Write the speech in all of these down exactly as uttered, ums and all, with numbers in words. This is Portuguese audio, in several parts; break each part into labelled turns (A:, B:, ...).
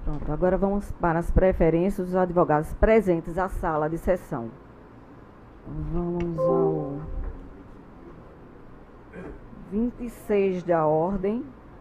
A: Pronto, agora vamos para as preferências dos advogados presentes à sala de sessão. Vamos ao vinte e seis da ordem.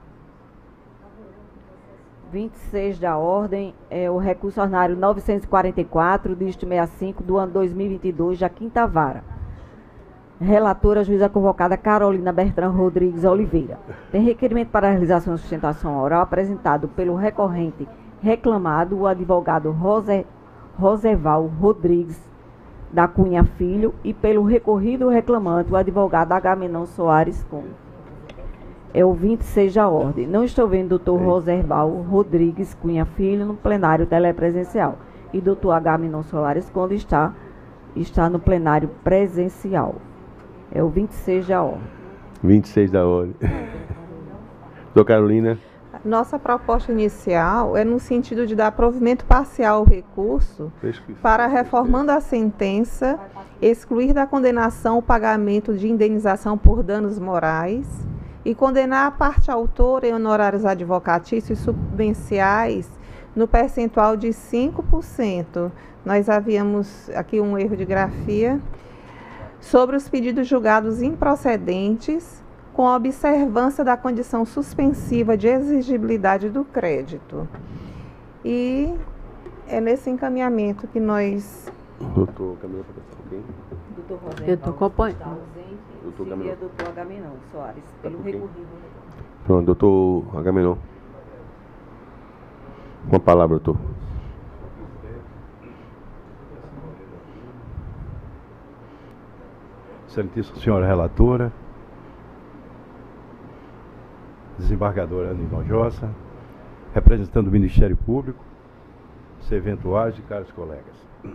A: vinte e seis da ordem é o recurso ordinário novecentos e quarenta e quatro, dígito sessenta e cinco, do ano dois mil e vinte e dois, da quinta vara. Relatora, juíza convocada Carolina Bertrand Rodrigues Oliveira. Tem requerimento para a realização de sustentação oral apresentado pelo recorrente reclamado, o advogado Rose, Roseval Rodrigues da Cunha Filho, e pelo recorrido reclamante, o advogado Agamenon Soares Conde. É o vinte e seis da ordem. Não estou vendo o doutor Roseval Rodrigues Cunha Filho no plenário telepresencial. E doutor Agamenon Soares Conde está, está no plenário presencial. É o vinte e seis da ordem.
B: vinte e seis da ordem. Doutora Carolina.
C: Nossa proposta inicial é no sentido de dar provimento parcial ao recurso para, reformando a sentença, excluir da condenação o pagamento de indenização por danos morais e condenar a parte autora em honorários advocatícios subvenciais no percentual de cinco por cento. Nós havíamos aqui um erro de grafia. Sobre os pedidos julgados improcedentes, com a observância da condição suspensiva de exigibilidade do crédito. E é nesse encaminhamento que nós...
B: Doutor Camilo, alguém?
A: Doutor Roseval.
D: Eu estou acompanhando.
B: Doutor
A: Seria doutor Agamenon Soares, pelo recorrido.
B: Pronto, doutor Agamenon. Com a palavra, doutor.
E: Excelentíssima senhora relatora, desembargadora Ana Inojosa, representando o Ministério Público, serventuários e caros colegas.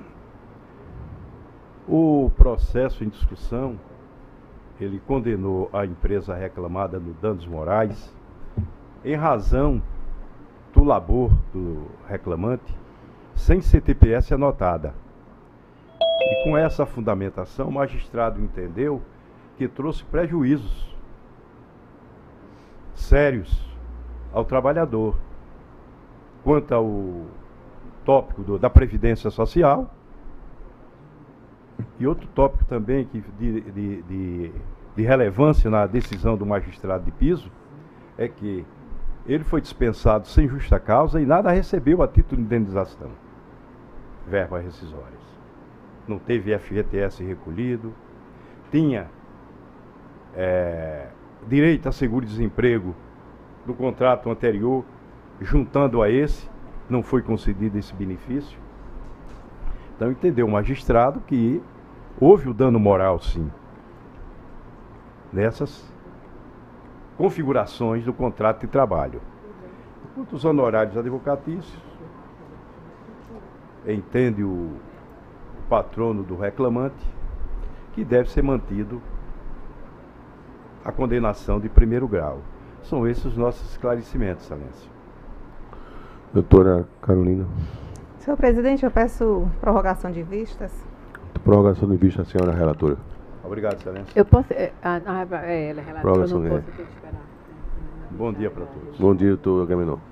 E: O processo em discussão, ele condenou a empresa reclamada no danos morais em razão do labor do reclamante sem C T P S anotada. E com essa fundamentação, o magistrado entendeu que trouxe prejuízos sérios ao trabalhador, quanto ao tópico do, da Previdência Social, e outro tópico também que de, de, de, de relevância na decisão do magistrado de piso, é que ele foi dispensado sem justa causa e nada recebeu a título de indenização, verbas rescisórias. Não teve F G T S recolhido, tinha é, direito a seguro-desemprego do contrato anterior, juntando a esse, não foi concedido esse benefício. Então entendeu o magistrado que houve o dano moral, sim, nessas configurações do contrato de trabalho. Quanto aos honorários advocatícios, entende o patrono do reclamante que deve ser mantido a condenação de primeiro grau. São esses os nossos esclarecimentos, excelência.
B: Doutora Carolina.
C: Senhor presidente, eu peço prorrogação de vistas.
B: Prorrogação de vista, senhora relatora.
E: Obrigado, excelência.
D: Eu posso... É, a, a, é, ela é relatora, eu não
B: Prorrogação,
D: posso
B: é.
D: ter que esperar.
E: Bom dia para todos.
B: Bom dia, doutor Agamenon.